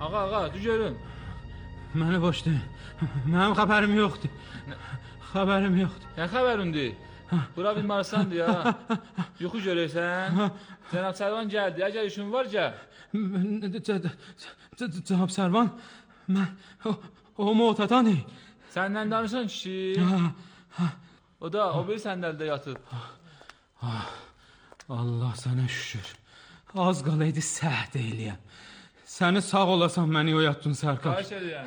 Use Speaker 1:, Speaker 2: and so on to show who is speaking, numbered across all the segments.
Speaker 1: Ağa, görün.
Speaker 2: Məni boşlayın. Mənim xəbərim yoxdur. Xəbərim yoxdur.
Speaker 1: Nə xəbərindir? Bura bir marsandır ya. Yuxu görürsən? Cənab Sərvan gəldi. Əgər işin var, gəl.
Speaker 2: Cənab Sərvan, mən o motadanı.
Speaker 1: Səndən danışan kişi. O da o bir səndəldə yatıb.
Speaker 2: Allah sənə şükür. Az qalaydı səhd eləyəm. Səni sağ olasan məni oyatdın Sərkar.
Speaker 1: Xahiş edirəm.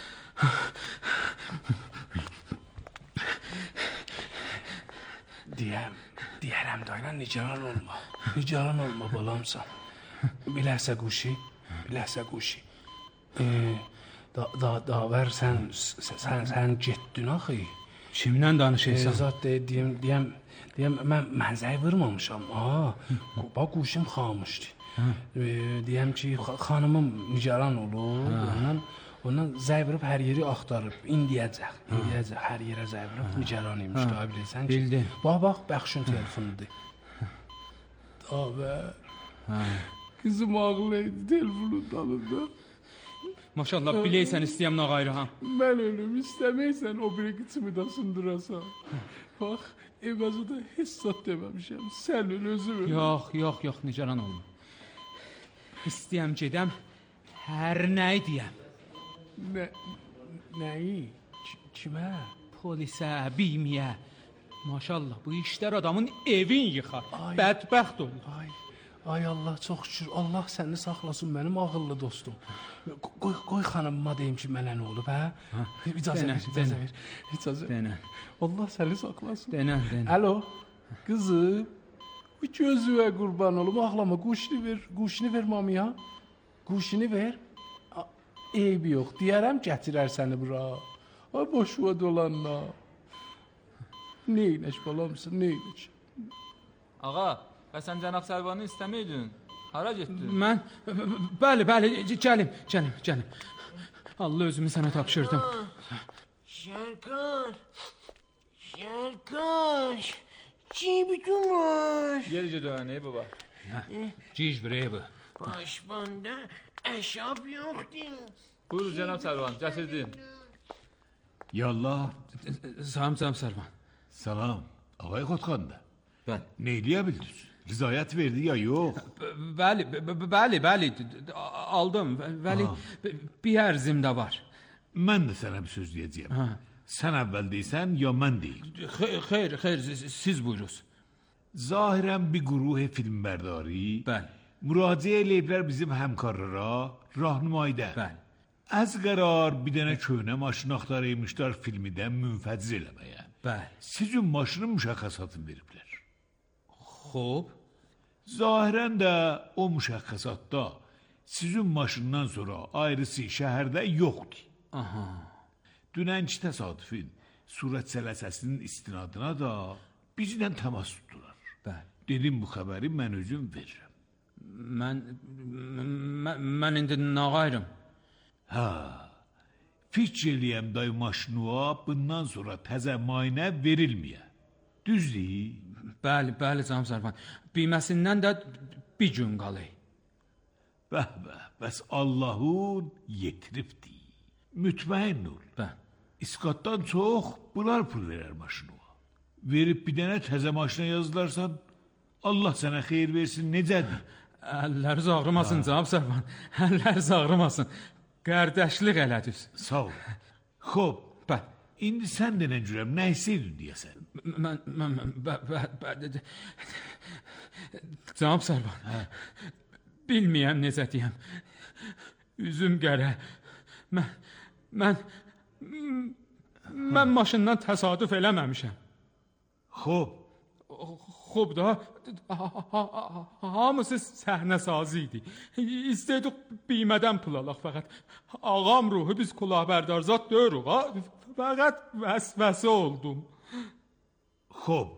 Speaker 3: Deyərəm dayına nicaran olma balamsan. Biləhsə quşi. Davər sən getdin axı.
Speaker 2: Kimdən danışırsan?
Speaker 3: Zat deyəm mən zəy vurmamışam. Bax quşum xamışdı. Deyəm ki, xanımım nicaran olur. Ondan zəy vurub hər yeri axtarıb. İndiyəcək hər yerə zəy vurub nicaran imiş. Daha bilirsən ki.
Speaker 2: Bildim.
Speaker 3: Bax, Bəxşin telefonudur. Davər. Kızım ağlaydı telefonun dalında.
Speaker 2: Maşallah, biləysən istəyəm Nağayrıhan.
Speaker 3: Mən ölüm istəməysən o biri qıçımı da sındırasam. Bax, evazı da heç zat deməmişəm. Sən öl, özüm öl.
Speaker 2: Yox, nicaran olma. İstəyəm gedəm, hər nəyi deyəm.
Speaker 3: Nəyi? Kimə?
Speaker 2: Polisə, bimiyə. Maşallah, bu işlər adamın evin yıxar. Bədbəxt olur.
Speaker 3: Ay Allah, çox şükür. Allah səni saxlasın, mənim ağıllı dostum. Qoy xanımıma deyim ki, mənə nə olub, hə? İcazə ver. Allah səni saxlasın.
Speaker 2: Denən.
Speaker 3: Alo, qızım. Bu gözüvə qurban olum, ağlama. Quşunu ver mamaya. Quşunu ver. Eybi yox, deyərəm gətirər səni bura. Ay boşuva dolanma. Neynəş balamsın, neynəş?
Speaker 1: Ağa, sən Cənab Sərvanı istəməydin. Hara getdin?
Speaker 2: Mən, bəli, gəlim. Allah özümü sənə tapşırdım.
Speaker 4: Şərkar, cibitun var.
Speaker 1: Gerici dönəni baba.
Speaker 2: Ciş bireybi.
Speaker 4: Başbanda əşab yoxdur.
Speaker 1: Buyur Cənab Sərvan, gətirdin.
Speaker 5: Yallah.
Speaker 2: Salam Sərvan.
Speaker 5: Salam. Ağay Xotxanda.
Speaker 2: Bəli.
Speaker 5: Ne eləyəbildiniz? Rızayət verdi ya yox?
Speaker 2: Bəli, aldım. Vəli, bir ərzim də var.
Speaker 5: Mən də sənə bir söz deyəcəyəm. Sən əvvəl deysən, ya mən deyim.
Speaker 2: Xeyr, siz buyuruz.
Speaker 5: Zahirən bir quruh filmbərdari.
Speaker 2: Bəli.
Speaker 5: Müraciə eləyiblər bizim həmkarlara, rahnumaydə.
Speaker 2: Bəli.
Speaker 5: Az qərar bir dənə köhnə maşın axtarıymışlar filmidən münfəciz eləməyə.
Speaker 2: Bəli.
Speaker 5: Sizin maşının müşəxxəsatını veriblər.
Speaker 2: Xob.
Speaker 5: Zahirən də o müşəxxəsatda sizin maşından sonra ayrısı şəhərdə yoxdur.
Speaker 2: Aha.
Speaker 5: Dünənki təsadüfün surət sələsəsinin istinadına da bizdən təmas tutdular.
Speaker 2: Bəli.
Speaker 5: Dedim bu xəbəri mən özüm verirəm.
Speaker 2: Mən indi nağayrım.
Speaker 5: Fikr eləyəm day maşınıva bundan sonra təzə müayinə verilməyə. Düzdür?
Speaker 2: Bəli, Cənab Sərvan. Bilməsindən də bir gün qalır.
Speaker 5: Bəs Allahun yetiribdir. Mütməyin ol. İsqatdan çox bunlar pul verər maşınıva. Verib bir dənə təzə maşına yazılarsan, Allah sənə xeyir versin, necədir?
Speaker 2: Əlləriniz ağrımasın Cənab Sərvan. Əlləriniz ağrımasın. Qərdəşlik elədiniz.
Speaker 5: Sağ ol. Xob, indi sən denən cürəm, nə hisseydin deyəsən?
Speaker 2: Cənab Sərvan, bilməyəm necə deyəm. Üzüm qərə. Mən maşından təsadüf eləməmişəm. Xob da, hamısı səhnə sazı idi. İstədik bilmədən pul alaq fəqət. Ağam ruhu biz kulahbərdar zat deyirik, fəqət vəsvəsə oldum.
Speaker 5: Xob.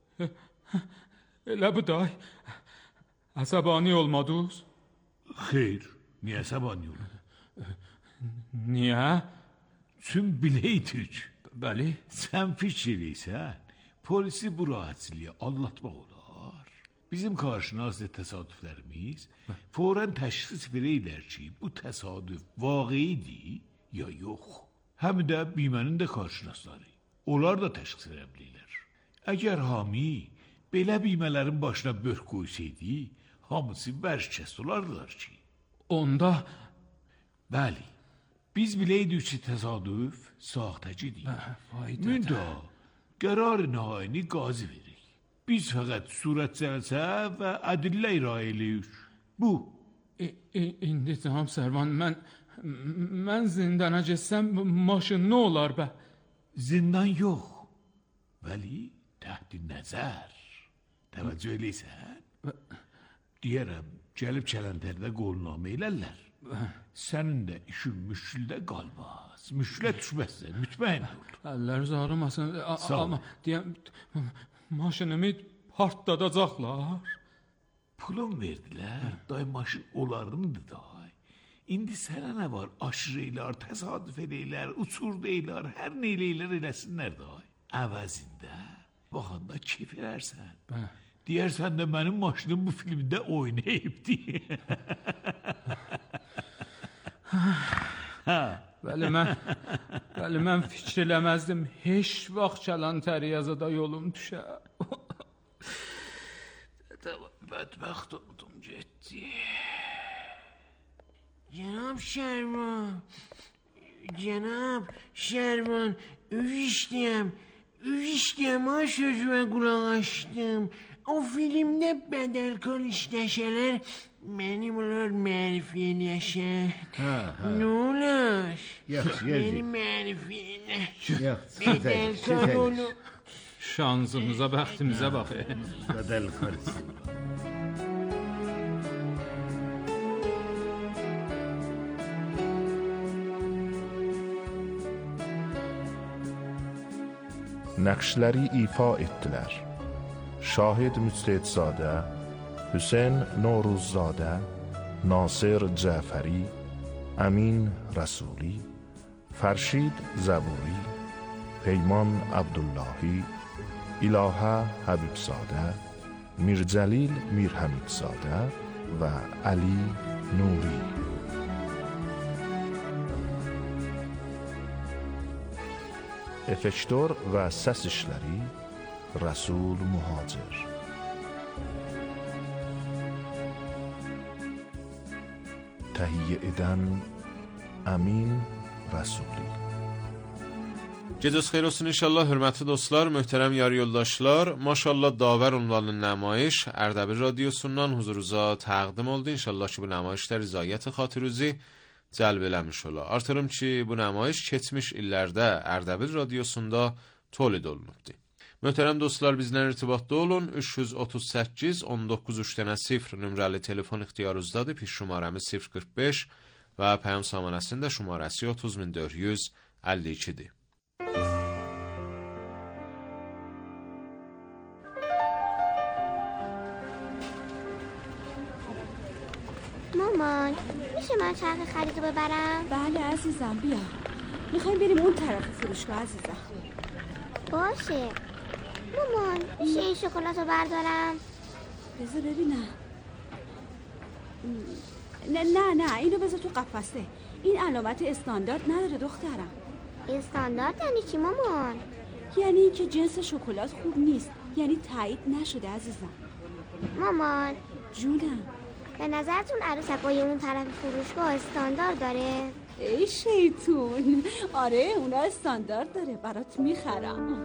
Speaker 2: Elə bu day, əsəbani olmadınız?
Speaker 5: Xeyr, niyə əsəbani olmadın?
Speaker 2: Niyə?
Speaker 5: Çün biləydik.
Speaker 2: Bəli.
Speaker 5: Sən fikir eləysən, polisi bu rahatsızlığa anlatmaq olar. bizim karşınaş təsadüflərimiz fौरən təşxis verəylər ki, bu təsadüf vaqiidir ya yox. Həm də bimənin də karşınaşları. Onlar da təşxis edə bilirlər. Əgər hami belə bimələrin başına börk qoysaydı, hamısı bərkəst olardılar ki.
Speaker 2: Onda
Speaker 5: Bəli, biz biləydik ki, təsadüf saxtəcidir. Mündə qərar nəhayini qazi verir. Biz fəqət surət cəlsə və ədillə iraya eləyik. Bu.
Speaker 2: İndi tamam Sərvan, mən zindana getsəm maşın nə olar bə?
Speaker 5: Zindan yox, vəli təhti nəzər. Təvəccüh eləysən? Deyərəm, gəlib kələntərdə qolunamə elərlər. Sənin də işin müşküldə qalmaz. Müşkülə düşməzsən, mütməyin ol.
Speaker 2: Əlləriniz ağrımasın. Amma deyəm, maşınımı partladacaqlar.
Speaker 5: Pulun verdilər, day maşın onlarındır day. İndi sənə nə var? Aşırı eylər, təsadüf eləylər, uçur deylər, hər nə eləylər eləsinlər day. Əvəzində baxanda keyf elərsən. Deyərsən də mənim maşınım bu filmdə oynayıbdı.
Speaker 2: Bəli, mən fikir eləməzdim. Heç vaxt Kələntəriyazada yolum düşər.
Speaker 5: Bədbəxt oldum, getdi.
Speaker 4: Cənab Şərman, üç işləyəm, ha sözümə qulaq açdım. O filmdə bədəlkar işləşələr, mənim olar mərifə eləyəşən. Nə olar? Mənim mərifə elə. Bədəlkar olur.
Speaker 2: Şansımıza, bəxtimizə bax.
Speaker 6: Bədəlkar.
Speaker 7: Nəqşləri ifa etdilər. Şahid Müctəhidzadə, Hüseyn Noruzzadə, Nasir Cəfəri, Əmin Rəsuli, Fərşid Zəburi, Peyman Abdullahi, İlahə Həbibzadə, Mircəlil Mirhəmidzadə və Əli Nuri. Effektör və səs işləri Rəsul Muhacir. Təhiyyə edən Əmin Rəsuli.
Speaker 8: Gecəniz xeyir olsun inşallah hörmətli dostlar, möhtərəm yar yoldaşlar. Maşallah Davər ünvanlı namayiş Ərdəbil radiosundan huzurunuza təqdim oldu. İnşallah ki bu namaişdə rızayət xatirüzü cəlb eləmiş ola. Artırım ki bu namayiş keçmiş illərdə Ərdəbil radiosunda tolid olunubdu. Möhtərəm dostlar, bizlə irtibatda olun. 338-19-3-0 nömrəli telefon ixtiyarınızdadır. Piş şumarəmiz 045 və pəyam samanəsində şumarəsi 30452-dir.
Speaker 9: مامان میشه من چرخ خرید رو ببرم؟
Speaker 10: بله عزیزم بیا. میخوایم بریم اون طرف فروشگاه عزیزم.
Speaker 9: باشه. مامان میشه این شکلات رو بردارم؟
Speaker 10: بذار ببینم. نه اینو بذار تو قفسه. این علامت استاندارد نداره دخترم.
Speaker 9: استاندارد یعنی چی مامان؟
Speaker 10: یعنی اینکه جنس شکلات خوب نیست. یعنی تایید نشده عزیزم.
Speaker 9: مامان
Speaker 10: جونم،
Speaker 9: به نظرتون عروسکای اون طرف فروشگاه استاندارد داره؟
Speaker 10: ای شیطون، آره اونا استاندارد داره، برات میخرم.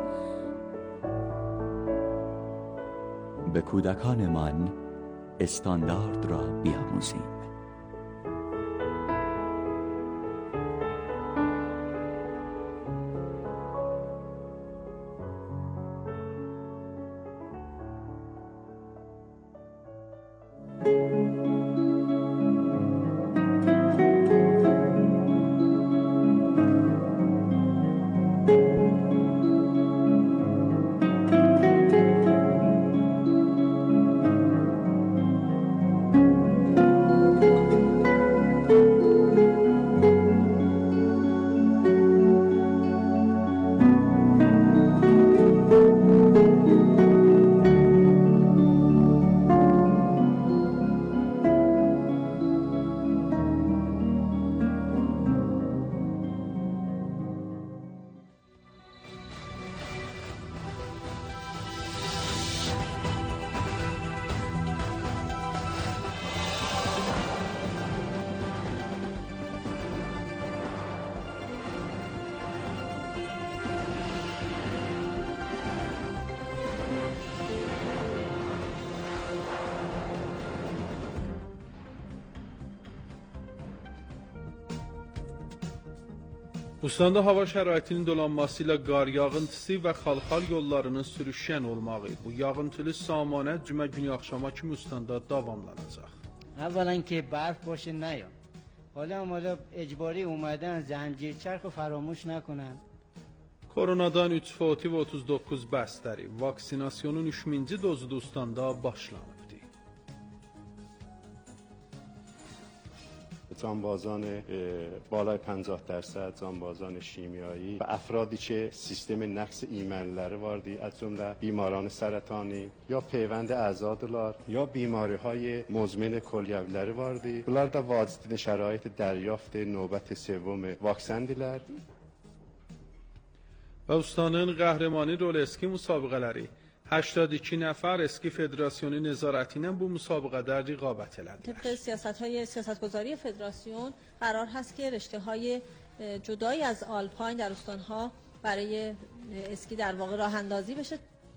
Speaker 11: به کودکانمان استاندارد را بیاموزیم.
Speaker 2: Ustandə hava şəraitinin dolanması ilə qar yağıntısı və xalxal yollarının sürüşkən olmağı. Bu yağıntılı samanə cümə günü axşama kimi ustandə davamlanacaq.
Speaker 6: اولا که برف باشه نیام. حالا اجباری اومدن زنجیرچرخ رو فراموش نکنن.
Speaker 2: Koronadan 3 foti və 39 bəstəri. Vaksinasyonun 3-cü dozu da ustandə başlanıbdır.
Speaker 12: جانبازان بالای 50%، جانبازان شیمیایی و افرادی که سیستم نقص ایمنləri vardı، از جمله بیماران سرطانی یا پیوند اعضادلار یا بیماری‌های مزمن کلیویləri vardı. Bunlar da vacib şərait دریافت növbət سوم vaksindirlər.
Speaker 2: Və ustanın qəhrəmani rol eski müsabiqələri 82 nəfər eski federasyonu nəzarəti ilə bu müsabiqədə rəqabət elədilər.
Speaker 13: طبق سیاست‌های سیاستگذاری فدراسیون قرار هست که رشته‌های جدایی از آلپاین در استان‌ها برای اسکی در واقع راه اندازی بشه.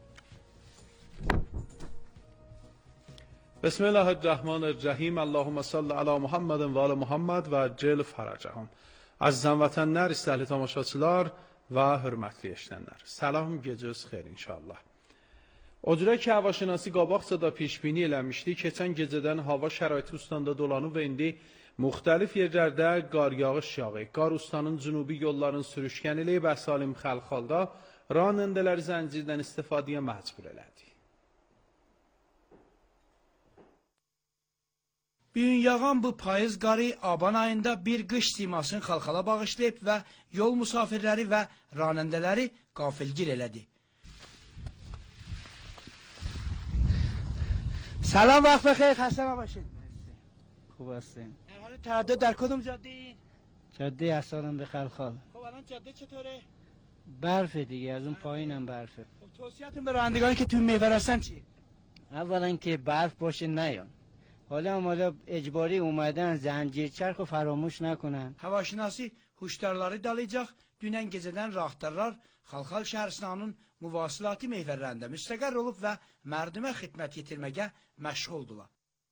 Speaker 2: بسم الله الرحمن الرحیم. اللهم صل علی محمد و آل محمد و cel فرجهم. Əzizən vətənlər, istəkli tamaşaçılar və hörmətli eşidənlər. Salam, gecəniz xeyir inşallah. O cürə ki, havaşinası qabaqcada pişbini eləmişdi, keçən gecədən hava şəraiti ustandə dolanıb və indi müxtəlif yerlərdə qar yağış yağı. Qar ustanın cünubi yolların sürüşkən eləyib əsalim xəlxalda ranəndələri zəncirdən istifadəyə məcbur elədi.
Speaker 14: Bugün yağan bu payız qarı Aban ayında bir qış simasını xalxala bağışlayıb və yol musafirləri və ranəndələri qafilgir elədi. سلام وقت بخیر خسته نباشید.
Speaker 6: خوب هستین؟
Speaker 14: در حال تردد در کدوم جاده اید؟
Speaker 6: جاده اسالم به خلخال.
Speaker 14: خب الان جاده چطوره؟
Speaker 6: برفه دیگه، از اون پایینم برفه.
Speaker 14: خب توصیه‌تون به رانندگانی که تو محور هستن چیه؟
Speaker 6: اولا که برف باشه نیان. حالا اجباری اومدن زنجیرچرخ رو فراموش نکنن.
Speaker 14: Havaşinası huşdarları dalayacaq. Dünən gecədən raxtarlar Xalxal şəhərsinanın müvasilatı meyvələrində müstəqər olub və mərdimə xidmət yetirməyə məşğuldular.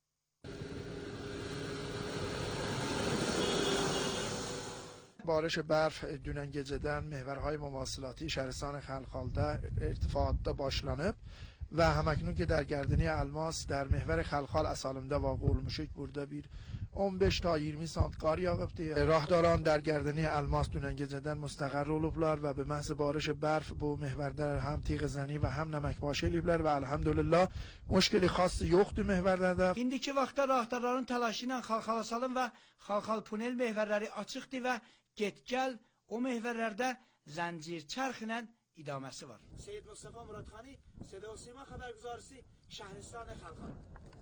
Speaker 15: بارش برف dünən gecədən məhvərهای müvasilatı şəhəristان خلخالda irtifaatda başlanıb və həməknun ki در گردنی الماس در محور خلخال اسالمdə واقع olmuşuq. Burada bir 15 تا 20 سانت qar yağıbdı. Rahdorان در گردنی الماس dünən gecədən müstəqər olublar və به محض بارش برف bu محورdə هم تیغ زنی və هم نمکپاشی eliblər və elhamdülillah مشکلی خاص yoxdur محورdə.
Speaker 14: İndiki vaxtda rahdorların təlaşı ilə Xalxala salın və Xalxal punel məhvərləri açıqdır və get-gəl o məhvərlərdə zəncir çərx ilə idaməsi var. Seyyid Mustafa Muradxani, Seda və Sima xəbərgüzarisi şəhristan Xalxal.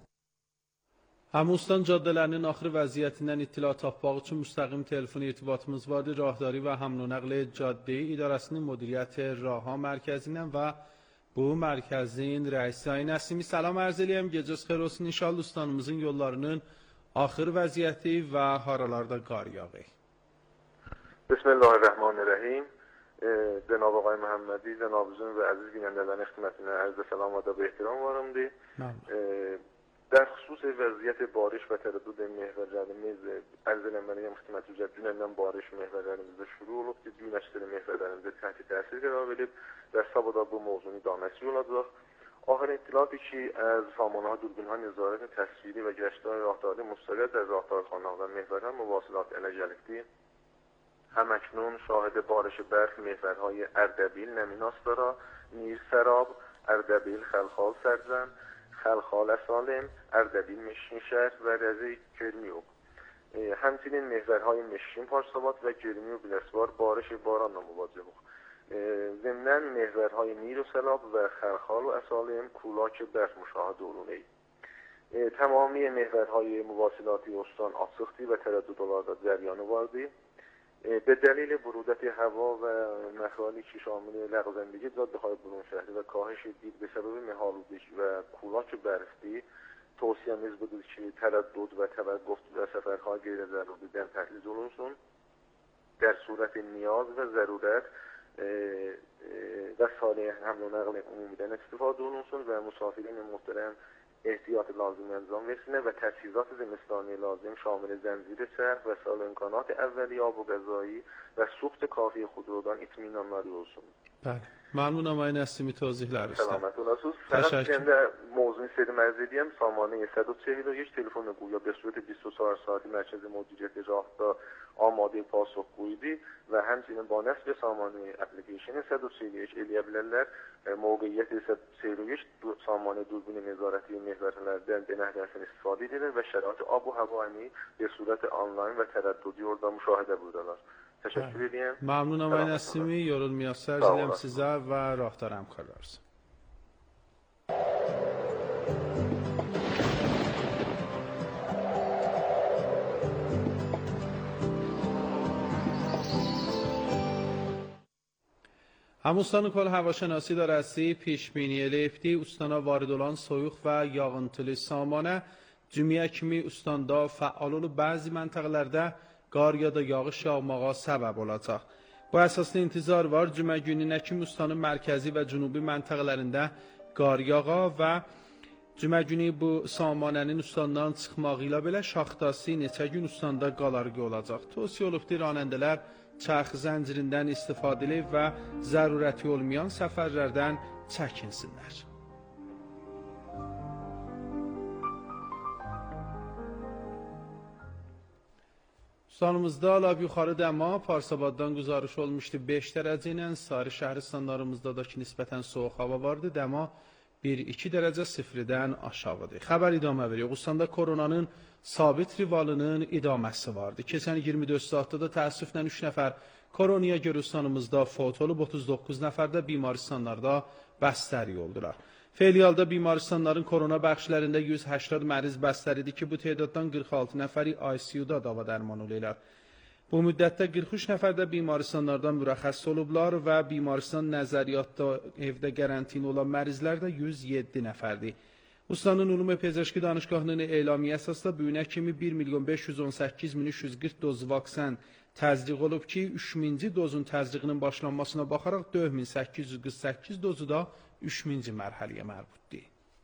Speaker 2: Həmustan caddələrinin axır vəziyyətindən ittila tapmaq üçün müstəqim telefon irtibatımız vardır. Rahdari və Həmlunəql Caddə İdarəsinin Müdiriyyət Raha Mərkəzindən və bu mərkəzin rəisi Sayın Əsimi salam ərz eləyəm. Gecəniz xeyir olsun. İnşallah ustanımızın yollarının axır vəziyyəti və haralarda qar yağı.
Speaker 16: Bismillahirrahmanirrahim. جناب آقای محمدی، جناب جون و عزیز بینندگان خدمتتون عرض سلام و ادب و احترام varımdı. در خصوص وضعیت بارش و تردد محورlərimiz عرض eləməliyəm xidmət üzrə dünəndən bariş محورlərimizdə şuru olub ki, gün əksəri محورlərimizdə təhti təsir qərar verib və sabahda bu mövzunun idaməsi olacaq. آخرین اطلاعاتی که از سامانه‌ها دوربین‌ها نظارت تصویری و گشت‌های راهداری مستقر در راهدارخانه‌ها و محورها مواصلات الی گرفتی همکنون شاهد بارش برف محورهای اردبیل، نمیناستارا، نیرسراب، اردبیل خلخال سرزن، خلخال سالم، اردبیل مشینشهر و رزه کرمیوب. همچنین محورهای مشین پارسابات و کرمیو بلسوار بارش باران مواجه بود. ضمناً محورهای نیر و سلاب و خلخال و اسالم کولاک برف مشاهده olunur. تمامی محورهای مواصلاتی استان açıqdır و ترددlarda جریان vardı. به دلیل برودت هوا و مخالی که شامل لغزندگی جاده‌های برون شهری و کاهش دید به سبب مه‌آلودگی و کولاک برفی توصیه‌میز بود که تردد و توقف در سفرهای غیر ضروری در تحلیل olunsun. در صورت نیاز و ضرورت وسایل حمل و نقل عمومی‌دان استفاده olunsun و مسافرین محترم احتیاط لازم انجام بشه و تجهیزات زمستانی لازم شامل زنجیر چرخ و سایر امکانات اولیه آب و غذایی و سوخت کافی خودروdan itminanları olsun.
Speaker 2: بله ممنونم آقای نسیمی توضیحler است.
Speaker 16: سلامت olasınız. Faqat şimdi mövzunu istədim ərz edeyim. Samanə 141 telefonu qoya به صورت 24 ساعتی مرکز مدیریت راهدا آماده پاسخگویی və həmçinin با نصب سامانه اپلیکیشن 141 eləyə bilərlər. Mövqeyiyyət 141 سامانه دوربین نظارتی محورlərdən denəklərdən istifadə edirlər və şərait ab و havani به صورت آنلاین و ترددی orada müşahidə buyururlar. Təşəkkür edirəm.
Speaker 2: ممنونم آقای نسیمی. یارون میاسر دیدم sizə və راهدار همکارlarınız. Həmüstanın kol havaşanası idarəsi peşbini elə etdi. Ustana varid olan soyuq və yağıntılı samanə cümiyə kimi ustandə fəal olub bəzi məntəqələrdə qar ya da yağış yağmağa səbəb olacaq. Bu əsaslı intizar var. Cümə günü Nəkim Ustanın mərkəzi və cünubi məntəqələrində qar yağa və cümə günü bu samanənin ustandan çıxmağı ilə belə şaxtası neçə gün ustandə qalarqı olacaq. Tövsiyə olubdur ranəndələr çarx zəncirindən istifadə edib və zərurəti olmayan səfərlərdən çəkinsinlər. Ustanımızda lab yuxarı dəma Parsabaddan güzarış olmuşdu 5 dərəcə ilə. Sarı şəhristanlarımızda da ki nisbətən soğuk hava vardı. Dəma 1-2 dərəcə sıfırdan aşağıdır. Xəbər idamə veriyor. Ustandə koronanın sabit rivalının idaməsi vardı. Keçən 24 saatda da təəssüflə 3 nəfər koronaya görə ustanımızda fot olub, 39 nəfər də bimaristanlarda bəstəri oldular. Filialda bimaristanların korona bəxşlərində 180 məriz bəstəridir ki, bu tədaddan 46 nəfəri ICU-da dava dərman olurlar. Bu müddətdə 43 nəfər də bimaristanlardan mürəxəs olublar və bimaristan nəzəriyyatda evdə qərantin olan mərizlər də 107 nəfərdir. Ustanın Ümumi Pezeşki Danışgahının elamiyə əsasda bu günə kimi 1.518.340 doz vaksin təzdiq olub ki, 3000-ci dozun təzdiqinin başlanmasına baxaraq 4848 dozu da 3000-ci mərhələyə mərbutdur.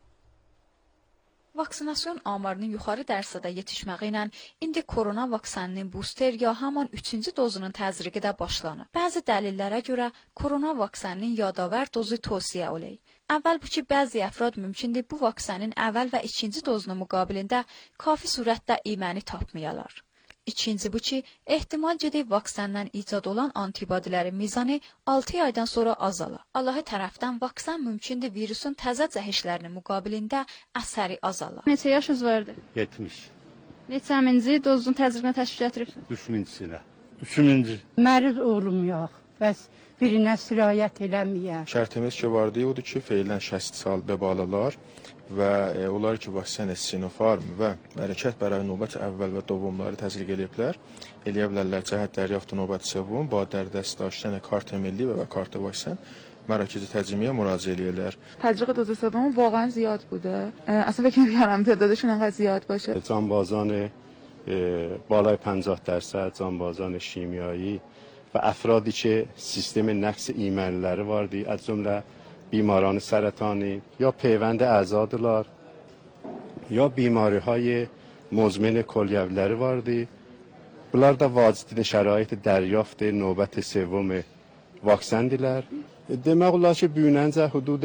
Speaker 17: Vaksinasyon amarının yuxarı dərəcədə yetişməyi ilə indi korona vaksininin booster ya haman 3-cü dozunun təzriqi də başlanıb. Bəzi dəlillərə görə korona vaksininin yadavər dozu tövsiyə olunur. Əvvəl bu ki, bəzi əfrad mümkündür bu vaksinin əvvəl və ikinci dozunun müqabilində kafi surətdə iməni tapmayalar. İkinci bu ki, ehtimal gedib vaksinlə icad olan antibodilərin mizanı 6 aydan sonra azala. Allahı tərəfdən vaksin mümkündür virusun təzə cəhişlərinin müqabilində əsəri azala.
Speaker 18: Neçə yaşınız vardı?
Speaker 19: 70.
Speaker 18: Neçəminci dozun təzriqinə təşkil etdiribsiniz?
Speaker 19: 3-cüsünə. 3-cü.
Speaker 20: Məriz oğlum yox. Bəs birinə sirayət eləməyəm.
Speaker 21: Şərtimiz ki vardı, odur ki, feilən şəxsi sal bəbalılar və onlar ki, vaksin Sinopharm və hərəkət bərayə növbət əvvəl və dovumları təzriq ediblər. Eləyə bilərlər cəhət dəryafta növbət sevum, ba dərdəst daştən kartə milli və kartə vaksin مراکز تجمیع مراجعه الیدر.
Speaker 22: تزریق دوز سوم واقعا زیاد بوده. اصلا فکر نمی‌کردم تعدادشون انقدر زیاد باشه.
Speaker 12: جانبازان بالای 50% جانبازان شیمیایی و افرادی که سیستم نقص ایمنیleri واردی از جمله بیماران سرطانی یا پیوند اعضادلار یا بیماری‌های مزمن کلیوی‌ləri واردی. Bunlar da vacibdir şərait dəryafت növbət sevum vaksindirlər. Demək olar ki, büyünəncə hudud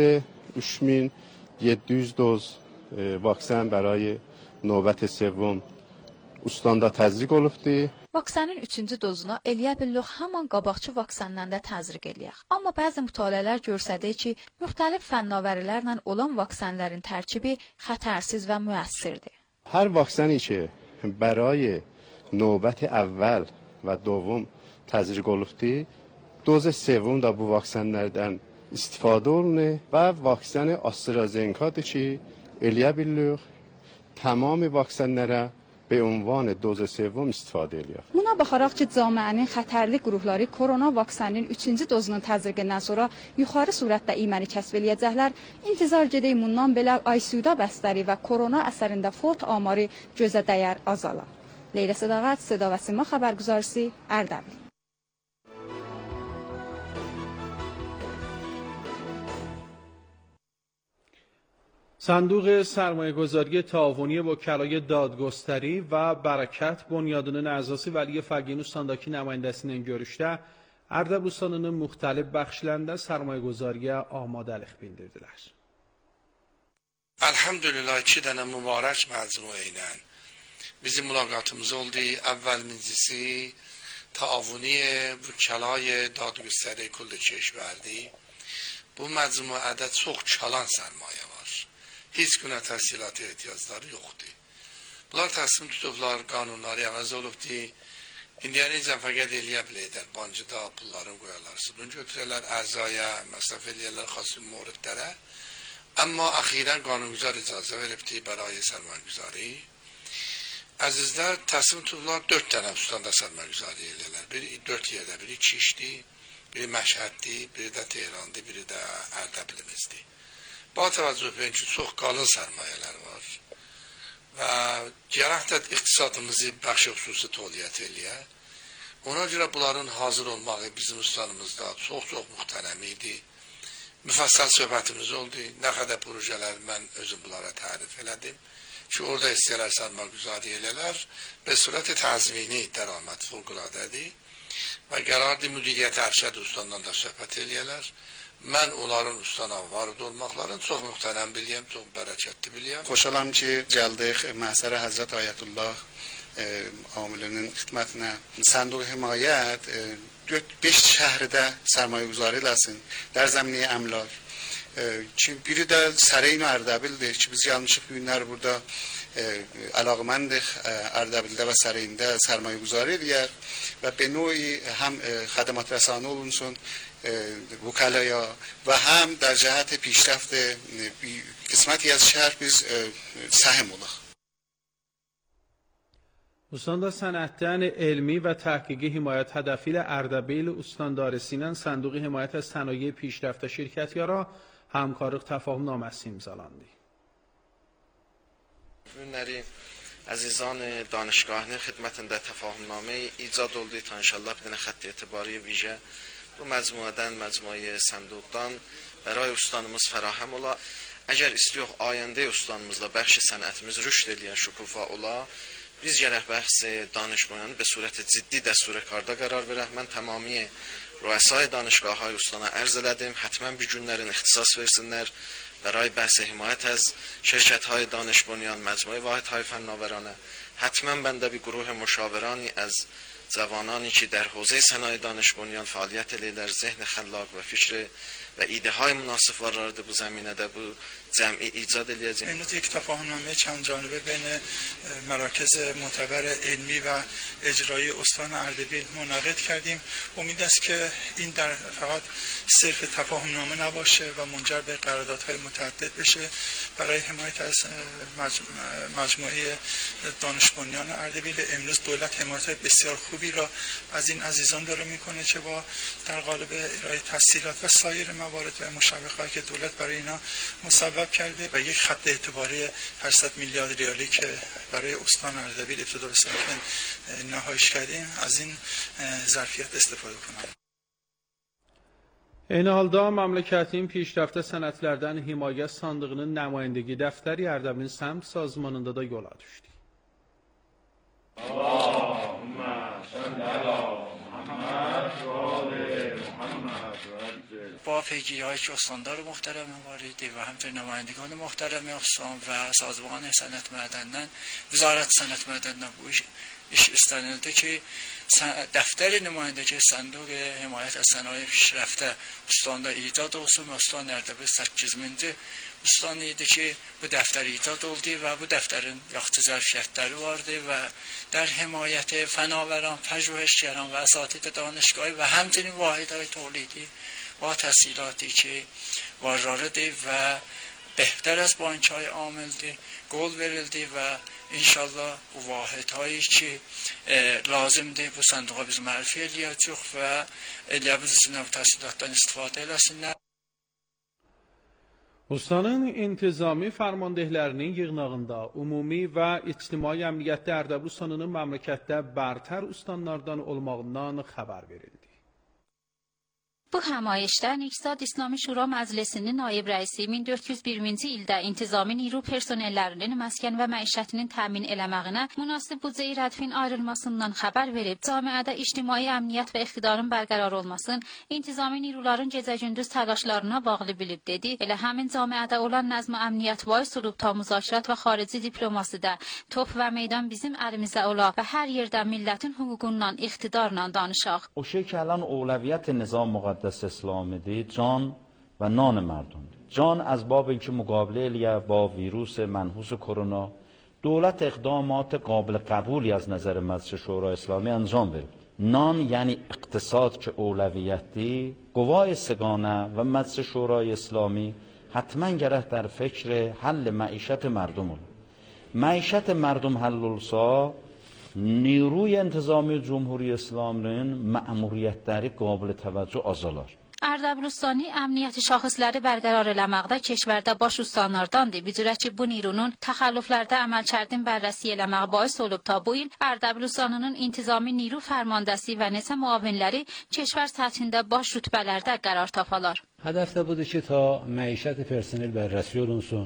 Speaker 12: 3700 doz vaksin برای növbət sevum ustandə təzriq olubdur.
Speaker 17: Vaksinin 3-cü dozunu eləyə bilirik haman qabaqçı vaksinlə də təzriq eləyək. Amma bəzi mütaliələr göstərir ki, müxtəlif fənnavərilərlə olan vaksinlərin tərkibi xətərsiz və müəssirdir.
Speaker 12: Hər vaksin ki, برای növbət əvvəl və dovum təzriq olubdur. Doz sevum da bu vaksinlərdən istifadə olunur və vaksin AstraZeneca-dır ki, eləyə bilirik tamam vaksinlərə به عنوان دوز سوم استفاده eləyir.
Speaker 18: Buna baxaraq ki, cəmiənin xətərli qrupları korona vaksinin 3-cü dozunun təzriqindən sonra yuxarı surətdə iməni kəsb eləyəcəklər. İntizar gedək bundan belə ICU-da bəstəri və korona əsərində fot amarı gözə dəyər azala. Leyla Sədaqət, Seda və Sima xəbərgüzarisi, Ərdəbil.
Speaker 2: صندوق سرمایه‌گذاری تعاونی وکلای دادگستری و برکət Bunyadının əzası Vəliyev Fərqin Ustandakı nümayəndəsi ilə görüşdə Ərdəbistanının müxtəlif bəxşlərində sərmayəguzariyə amadəlik bildirdilər.
Speaker 1: Elhamdülillah 2 dənə mübarək məcmua ilə bizim mülaqatımız oldu. Əvvəlimincisi تعاونی وکلای دادگستری کل کشوردی bu məcmuədə çox çalan sərmayə var. Heç günə təhsilata ehtiyacları yoxdur. Bunlar təslim tutublar, qanunları əvəz olubdur. İndiyənəcən fəqət eləyə bilirlər, bancıda pulların qoyarlarsın. Bunu götürərlər ərzaya, məsraf eləyərlər xasil moridlərə. Amma əxirən qanungüzar icazə veribdir bəraya sərmayəgüzari. Əzizlər, təslim tutublar 4 dənə ustandə sərmayəgüzari eləyərlər. Biri 4 yerdə, biri Kişdi, biri Məşhəddir, biri də Tehrandır, biri də Ərdəbilimizdir. Ba təvəccüh edin ki, çox qalın sərmayələr var və gərək də iqtisadımızı bəxşi xüsusi toliyyət eləyə. Ona görə bunların hazır olmağı bizim ustanımızda çox-çox mühtərəm idi. Müfəssəl söhbətimiz oldu. Nə qədər projələr mən özüm bunlara tərif elədim ki, orada istəyərlər sərmayəgüzari elələr və sürət təzmini dəraməd fövqələdədir və qərardır müdiriyyət ərşəd ustandan da söhbət eləyərlər. Mən onların ustana varid olmaqlarını çox mühtərəm biliyəm, çox bərəkətli biliyəm.
Speaker 3: Xoşalam ki, gəldik məhsər Həzrət Ayətullah amilinin xidmətinə. Sənduq Himayət 5 şəhərdə sərmayəgüzari eləsin, در زمینه əmlak. Ki, biri də Səreyn Ərdəbildir ki, biz gəlmişik bu günlər burada əlaqəməndik Ərdəbildə və Səreyndə sərmayəgüzari eləyər və به نوعی هم خدمات رسانه olunsun وکلایا و هم در جهت پیشرفت قسمتی از شهر biz سهم olaq.
Speaker 2: Ustandar sənətdən elmi və təhqiqi himayət hədəfi ilə Ərdəbil Ustandarəsi ilə Sənduq Himayət az Sənaye Pişrəftə şirkətyara həmkarlıq təfahümnaməsi imzalandı.
Speaker 23: Günləri əzizan danışgahının xidmətində təfahümnamə icad oldu ta inşallah bir dənə xətt etibarı vicə bu məcmuədən, məcmuə Sənduqdan bəray ustanımız fərahəm ola. Əgər istiyox ayəndə ustanımızla bəxşi sənətimiz rüşd eləyən şükufa ola, biz gərək bəhsi danışmayanı به صورت ciddi dəstur karda qərar verək. Mən tamamiyə rüəsai danışgahı ustana ərz elədim. Hətmən bir günlərin ixtisas versinlər. برای بحث حمایت از شرکت‌های دانش بنیان مجموعه واحدهای فناورانه حتما بنده به گروه مشاورانی از جوانانی که در حوزه صنایع دانش بنیان فعالیت در ذهن خلاق و فکر و ایده های مناسب وارد bu زمینه ده bu جمعی ایجاد الیازیم.
Speaker 24: امروز یک تفاهمنامه چند جانبه بین مراکز معتبر علمی و اجرایی استان اردبیل منعقد کردیم. امید است که این در فقط صرف تفاهمنامه نباشه و منجر به قراردادهای متعدد بشه برای حمایت از مجموعه دانش بنیان اردبیل. امروز دولت حمایت بسیار خوبی را از این عزیزان داره میکنه چه با در قالب ارائه تسهیلات و سایر موارد و مشوقاتی که دولت برای اینا مصوب کرده و یک خط اعتباری 800 میلیارد ریالی که برای استان اردبیل ابتدا به ساکن نهایش کردیم از این ظرفیت استفاده کنم.
Speaker 2: Eyni halda məmləkətin pişrəftə sənətlərdən himayə sandığının nümayəndəgi dəftəri Ərdəbilin səmt sazmanında da yola düşdü.
Speaker 25: Allahümmə salli ala Muhammed və ali Muhammed.
Speaker 26: با پیگیری‌های که استاندار محترم واردی و همچنین نمایندگان محترم استان و سازمان صنعت معدن‌dan وزارت صنعت معدن‌dan bu iş istenildi ki dəftər nümayəndəki Sənduq Himayət az Sənaye Pişrəftə ustandə icad olsun. Ustan Ərdəbil 8000-ci ustan idi ki bu dəftər icad oldu və bu dəftərin yaxşı zərfiyyətləri vardı və در حمایت فناوران، پژوهشگران و اساتید دانشگاهی و همچنین واحدهای تولیدی با تسهیلاتی که واردی و بهتر از بانک‌های عامل‌دی قول verildi və inşallah bu vahidhایی ki lazımdır bu sandığa biz mərfi eləyəcək və eləyə bilsinlər bu təhsilatdan istifadə eləsinlər.
Speaker 2: Ustanın intizami fərmandehlərinin yığınağında ümumi və ictimai əmniyyətdə Ərdəbil ustanının məmləkətdə bərtər ustanlardan olmağından xəbər verildi.
Speaker 4: Bu həmayişdə Niksad İslami Şura Məclisinin naib rəisi 1401-ci ildə intizami niru personellərinin məskən və məişətinin təmin eləməğinə münasib büdcə rədfin ayrılmasından xəbər verib, camiədə ictimai əmniyyət və iqtidarın bərqərar olmasın, intizami niruların gecə-gündüz təlaşlarına bağlı bilib dedi. Elə həmin camiədə olan nəzm əmniyyət bais olub ta müzakirət və xarici diplomasida top və meydan bizim əlimizdə ola və hər yerdə millətin hüququndan, iqtidarla danışaq.
Speaker 5: O şey ki الان اولویت نظام مقدس اسلام دی جان و نان مردم دی. جان از باب اینکه مقابله با ویروس منحوس کرونا دولت اقدامات قابل قبولی از نظر مجلس شورای اسلامی انجام بده. نان یعنی اقتصاد که اولویت دی، قوای سگانه و مجلس شورای اسلامی حتما گره در فکر حل معیشت مردم. معیشت مردم حل olsa نیروی انتظامی جمهوری اسلامının ma'muriyyətləri قابل توجه azalar.
Speaker 4: Ərdəbilustani əmniyyəti şəxsləri bərqərar eləməkdə keşvərdə baş ustanlardandır. Bir cürə ki, bu nirunun təxəllüflərdə əməlkərdin bərrəsi eləmək bais olub ta bu il Ərdəbilustanının intizami niru fərmandəsi və neçə müavinləri keşvər səthində baş rütbələrdə qərar tapalar.
Speaker 7: Hədəf də budur ki, ta məişət personel bərrəsi olunsun,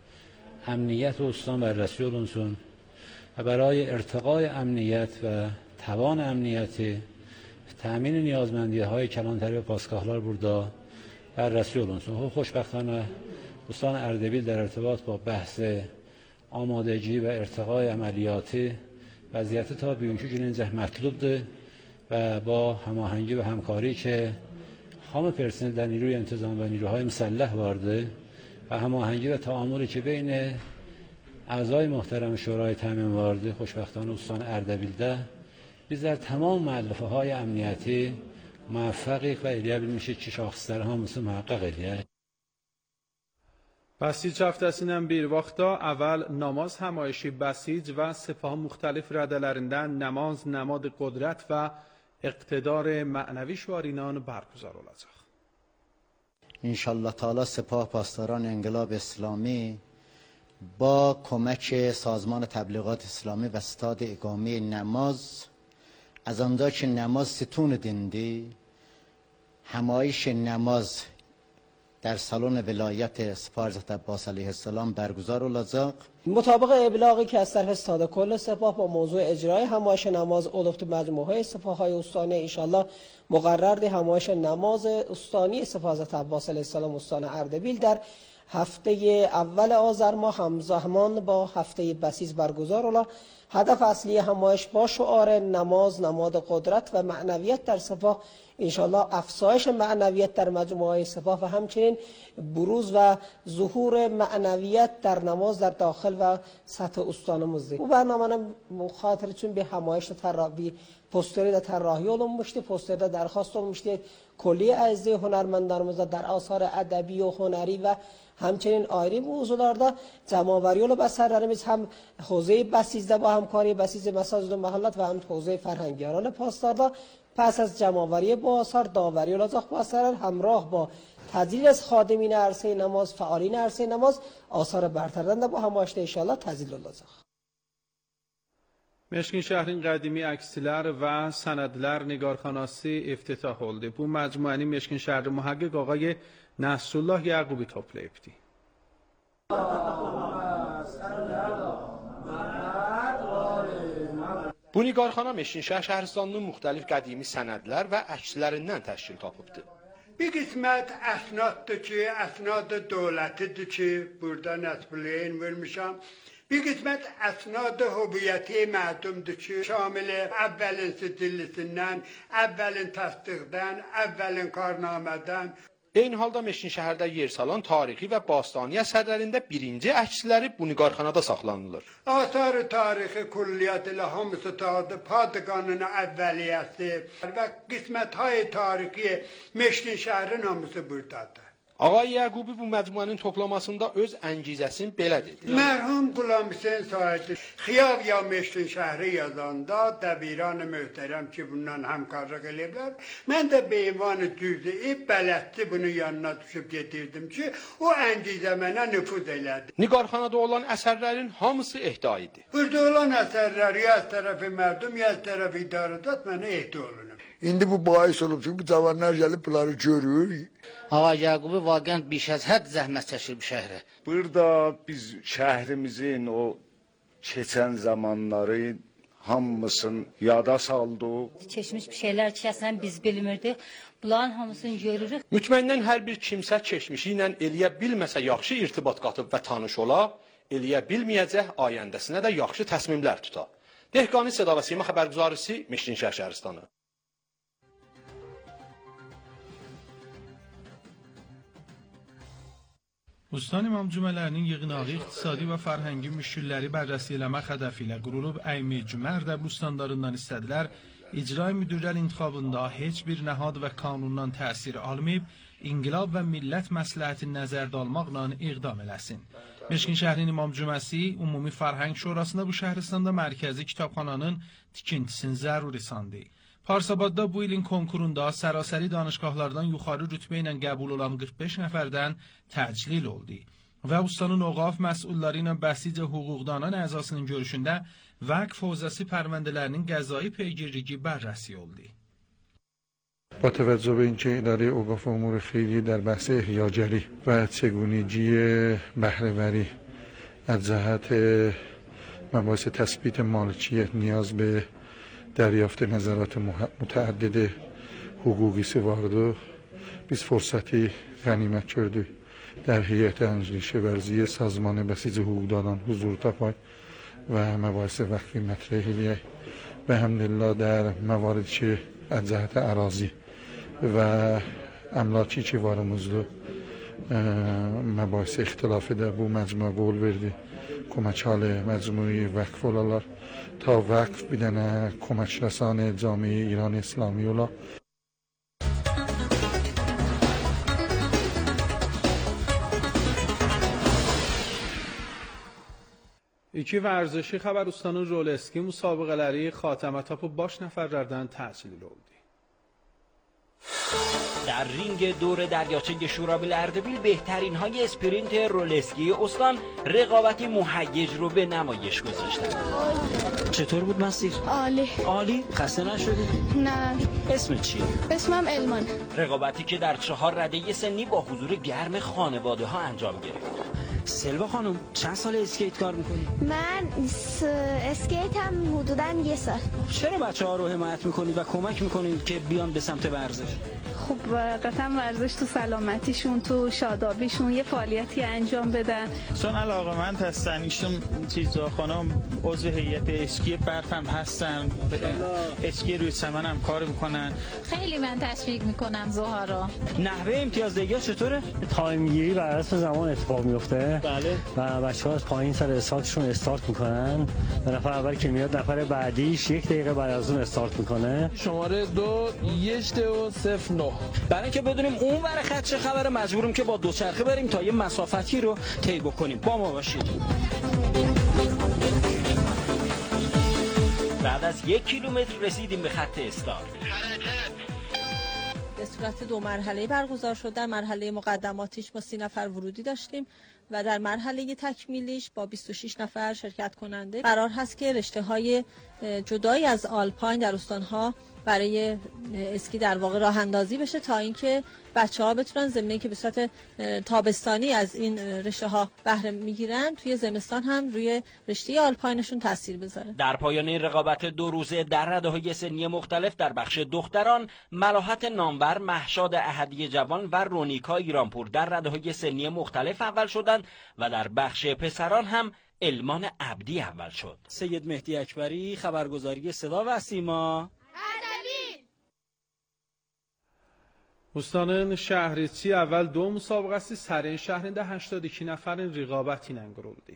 Speaker 7: əmniyyət ustan bərrəsi olunsun و برای ارتقای امنیت و توان امنیتی تأمین نیازمندی‌های کلانتری و پاسگاهlar burada بررسی olunsun. خوشبختانه استان اردبیل در ارتباط با بحث آمادگی و ارتقای عملیاتی وضعیت تا bugünkü gününcə mətlubdur و با هماهنگی و همکاری که خام پرسنل در نیروی انتظام و نیروهای مسلح vardı و هماهنگی و تعاملی که بین اعضای محترم شورای تامین وارد خوشبختانه استان اردبیل'de bizler tamam müəllifelerهای امنیتی موفقیq və eləyə bilmişik ki, şəxslər hamısı mühaqqaq eləyək.
Speaker 2: بسیج həftəsindən bir vaxtda əvvəl namaz həmayişi bəsic və sepahın müxtəlif rədələrindən namaz, namad qudrət və iqtidar mənəvi şüarinan برگزار olacaq.
Speaker 8: İnşallah Teala sepah پاسداران انقلاب اسلامی با کمک سازمان تبلیغات اسلامی و ستاد اقامه نماز از آنجا که نماز ستون دیندی همایش نماز در سالن ولایت سپاه حضرت عباس علیه السلام برگزار olacak.
Speaker 9: مطابق ابلاغی که از طرف ستاد کل سپاه با موضوع اجرای همایش نماز اولفت مجموعه سپاه‌های استانی انشالله مقرر همایش نماز استانی سپاه حضرت عباس علیه السلام استان اردبیل در هفته اول آذر ماه همزمان با هفته بسیج برگزار اولا. هدف اصلی همایش با شعار نماز، نماد قدرت و معنویت در سپاه انشالله افزایش معنویت در مجموعه سپاه و همچنین بروز و ظهور معنویت در نماز در داخل و سطح استانımızdır. Bu برنامه خاطرتون به همایش طراحی پوستری در طراحی olunmuştu. Posterde درخواست olmuştu. کلیه اعضای هنرمندانımız در آثار ادبی و هنری و همچنین ayrı موضوعlarda جمع‌آوری و بسرlerimiz هم حوزه بسیج'de با همکاری بسیج مساجد و محلات و هم حوزه فرهنگیان پاسدارda پس از جمع‌آوری با آثار داوری olacak با اثر همراه با تدلیل از خادمین عرصه نماز فعالین عرصه نماز آثار برترden de bu همایشdə inşallah tədlil olacaq.
Speaker 2: Meşkin şəhrin qədimi əksilər və sənədlər nigarxanası iftitah oldu. Bu məcmuəni Meşkin şəhri mühəqqiq ağay Nəsrullah Yaqubi toplayıbdı.
Speaker 10: Bu nigarxana Meşkin şəhərstanının müxtəlif qədimi sənədlər və əkslərindən təşkil tapıbdı.
Speaker 27: Bir qismət əsnaddır ki, əsnad dövlətidir ki, burada nəsbləyin vermişəm. Bir qismət əsnad hüviyyəti mədumdur ki, şamil əvvəlin sicillisindən, əvvəlin təsdiqdən, əvvəlin karnamədən.
Speaker 10: Eyni halda Meşkin şəhərdə yer salan tarixi və bastani əsərlərində birinci əksləri bu nigarxanada saxlanılır.
Speaker 27: Asar-ı tarixi kulliyyət ilə hamısı tadı padqanın əvvəliyyəsi və qismət-hay tarixi Meşkin şəhərin hamısı buradadır.
Speaker 10: Ağay Yəqubi bu məcmuənin toplamasında öz əncizəsini belə dedi.
Speaker 27: Mərhum Qulam Hüseyn Said Xiyav ya Meştin şəhri yazanda dəbiran möhtərəm ki bundan həmkarlıq eləyiblər. Mən də beyvanı düzdeyib bələdçi bunun yanına düşüb getirdim ki o əncizə mənə nüfuz elədi.
Speaker 10: Nigarxanada olan əsərlərin hamısı ehda idi.
Speaker 27: Burada olan əsərlər ya az tərəfi mərdum ya az tərəfi idarədat mənə ehda olunub.
Speaker 6: İndi bu bahis olub ki bu cavanlar gəlib bunları görür.
Speaker 11: Ağa Yaqubi vaqən biş az hədd zəhmət çəkir bu şəhərə.
Speaker 13: Burada biz şəhrimizin o keçən zamanları hamısını yada saldıq.
Speaker 14: Keçmiş bir şeylər ki, əslən biz bilmirdik. Bunların hamısını görürük.
Speaker 10: Mütməindən hər bir kimsə keçmişi ilə eləyə bilməsə yaxşı irtibat qatıb və tanış ola, eləyə bilməyəcək ayəndəsinə də yaxşı təsmimlər tuta. Dehqani Seda və Sima xəbərgüzarisi Meştinşəhər şəhərstanı.
Speaker 2: Ustani İmam cümələrinin yığınağı iqtisadi və fərhəngi müşkilləri bərrəsi eləmək hədəfi ilə qurulub əymi cümər də bustanlarından istədilər, icra müdürlər intiqabında heç bir nəhad və qanundan təsir almayıb, inqilab və millət məsləhətini nəzərdə almaqla iqdam eləsin. Meşkin şəhrin İmam cüməsi Ümumi Fərhəng Şurasında bu şəhristanda mərkəzi kitabxananın tikintisini zəruri sandı. Parsabadda bu ilin konkurunda sərasəri danışqahlardan yuxarı rütbə ilə qəbul olan 45 nəfərdən təclil oldu. Və ustanın oğaf məsulları ilə bəsicə hüquqdanan əzasının görüşündə vəqf hövzəsi pərvəndələrinin qəzai peygirliyi bərrəsi oldu.
Speaker 21: با توجه به اینکه اداره اوقاف امور خیریه در بحث احیاجری و چگونگی بهره‌وری از جهت مباحث تثبیت مالکیت نیاز به دریافت نظرات متعدد حقوقی سواردو biz فرصتی غنیمت کردیم در هیئت انجلیش ورزی سازمان بسیج حقوقدانان حضور تپای و مباحث وقفی مطرحیه به همدلله در مواردی که از جهت اراضی و املاکی که وارمızda مباحث اختلافی در bu məcmua qol verdi. Köməkhalı məcmui vəqf olalar ta vəqf bir dənə köməkləsan camiə İran İslami ola.
Speaker 2: İki vərzişi Xəbərustanın Roleski müsabiqələri xatamə tapıb baş nəfərlərdən təclil oldu.
Speaker 15: در رینگ دور دریاچه شورابل اردبیل بهترین های اسپرینت رولسکی استان رقابتی مهیج رو به نمایش گذاشتن. چطور بود مسیر؟
Speaker 16: عالی.
Speaker 15: عالی؟ خسته نشدی؟
Speaker 16: نه.
Speaker 15: اسم چیه؟
Speaker 16: اسمم المان.
Speaker 15: رقابتی که در 4 رده سنی با حضور گرم خانواده ها انجام گرفت. سلوا خانم چند سال اسکیت کار میکنی؟
Speaker 16: من اسکیت هم حدوداً 1 سال.
Speaker 15: چرا بچه‌ها رو حمایت میکنید و کمک میکنید که بیان به سمت ورزش؟
Speaker 18: خب قطعا ورزش تو سلامتیشون تو شادابیشون یه فعالیتی انجام بدن.
Speaker 19: چون علاقه‌مند هستن ایشون چیزا خانم عضو هیئت اسکی برفم هستن، اسکی روی چمن هم کار میکنن.
Speaker 4: خیلی من تشویق میکنم زهارا.
Speaker 15: نحوه امتیازدهی چطوره؟
Speaker 28: تایم گیری بر اساس زمان اتفاق میفته.
Speaker 15: بله.
Speaker 28: و بچه‌ها از پایین سر استارتشون استارت میکنن. و نفر اول که میاد نفر بعدیش 1 دقیقه بعد از اون استارت میکنه.
Speaker 19: شماره 2 1-0-9.
Speaker 15: برای اینکه بدونیم اون ور خط چه خبره مجبوریم که با دوچرخه بریم تا یه مسافتی رو طی بکنیم. با ما باشید. بعد از 1 کیلومتر رسیدیم به خط استارت.
Speaker 29: به صورت 2 مرحله برگزار شد. در مرحله مقدماتیش با 30 نفر ورودی داشتیم و در مرحله تکمیلیش با 26 نفر شرکت کننده قرار هست که رشته‌های جدایی از آلپاین در استان‌ها برای اسکی در واقع راه اندازی بشه تا اینکه بچه‌ها بتونن ضمن اینکه به صورت تابستانی از این رشته‌ها بهره میگیرن توی زمستان هم روی رشته آلپاینشون تاثیر بذاره.
Speaker 15: در پایان این رقابت 2 روزه در رده‌های سنی مختلف در بخش دختران ملاحت نامور مهشاد احدی جوان و رونیکا ایرانپور در رده‌های سنی مختلف اول شدند و در بخش پسران هم المان عبدی اول شد.
Speaker 28: سید مهدی اکبری خبرگزاری صدا و سیما.
Speaker 2: Ustanın şəhriçi əvvəl 2 müsabiqəsi sərin şəhrində 82 nəfərin rəqabəti ilə quruldu.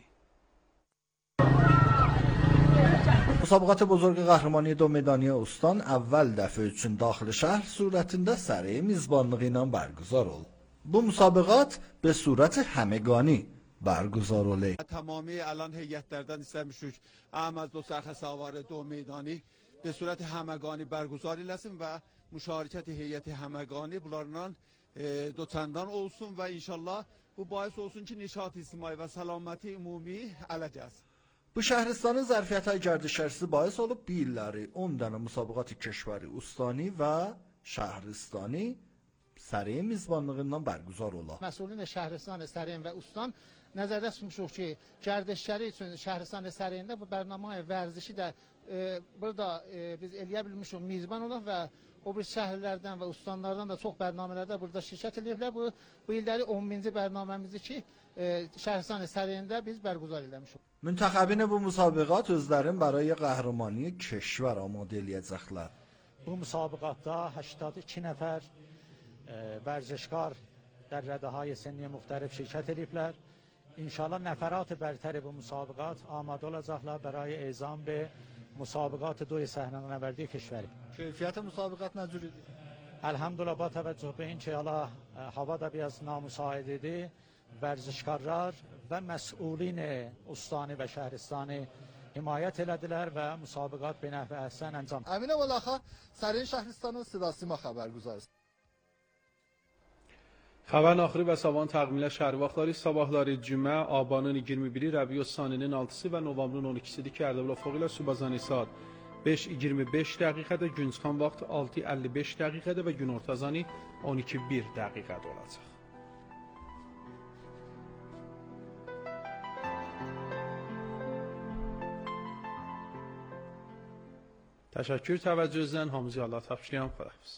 Speaker 30: مسابقات بزرگ قهرمانی 2 میدانی استان اول دفعه üçün daxili şəhər surətində səri mizbanlığı ilə برگزار oldu. bu مسابقات به صورت همگانی برگزار olacak.
Speaker 1: Tamamı alan heyetlerden istemişik Ahmet Dostarxa Savarı Do Meydani به صورت همگانی برگزار eləsin və müşarikət heyəti həməqani bunlarla doçandan olsun və inşallah bu bahis olsun ki nişat ictimai və səlaməti ümumi ələ gəlsin.
Speaker 30: Bu şəhristanın zərfiyyətə gərdişərsi bahis olub bir illəri 10 dənə müsabiqat-ı keşveri ustani və şəhristani Sərin mizbanlığından bərguzar olar.
Speaker 3: Məsulun şəhristan Sərin və Ustan nəzərdə tutmuşuq ki, gərdişləri üçün şəhristan Sərində bu bərnamə vərzişi də burada biz eləyə bilmişik mizban olaq və o bir şəhərlərdən və ustanlardan da çox bərnamələrdə burada şirkət ediblər. Bu illəri 10-cu bərnaməmizi ki, şəhristan Sərində biz bərguzar eləmişik.
Speaker 30: Müntəxəbin bu müsabiqat özlərin برای qəhrəmanı keşvər amadə eləyəcəklər.
Speaker 12: Bu müsabiqatda 82 nəfər ورزشکار در رده‌های سنی مختلف شرکت ediblər. İnşallah نفرات برتر bu مسابقات آماده olacaqlar برای اعزام به مسابقات دوی صحنه‌نوردی کشوری.
Speaker 30: کیفیت مسابقات nə cür idi?
Speaker 12: Elhamdülillah با توجه به این که حالا هوا da biraz نامساعدیdi ورزشکارlar və məsulin ustani və şəhristani himayət elədilər və müsabiqat به نحو احسن انجام.
Speaker 30: Əminə Vəlaxa Sərin şəhristanının Sidasima xəbərguzarısı.
Speaker 2: Xəbərin axırı və sabahın təqvimilə şəhər vaxtları sabahları cümə abanın 21-i Rəbiül Saninin 6-sı və novembrın 12-sidir ki, Ərdəbil Afaq ilə Subazani saat 5:25 dəqiqədə, gün çıxan vaxt 6:55 dəqiqədə və gün ortazani 12:01 dəqiqədə olacaq. Təşəkkür təvəccühünüzdən hamıya Allah təşəkkürəm. Xədafiz.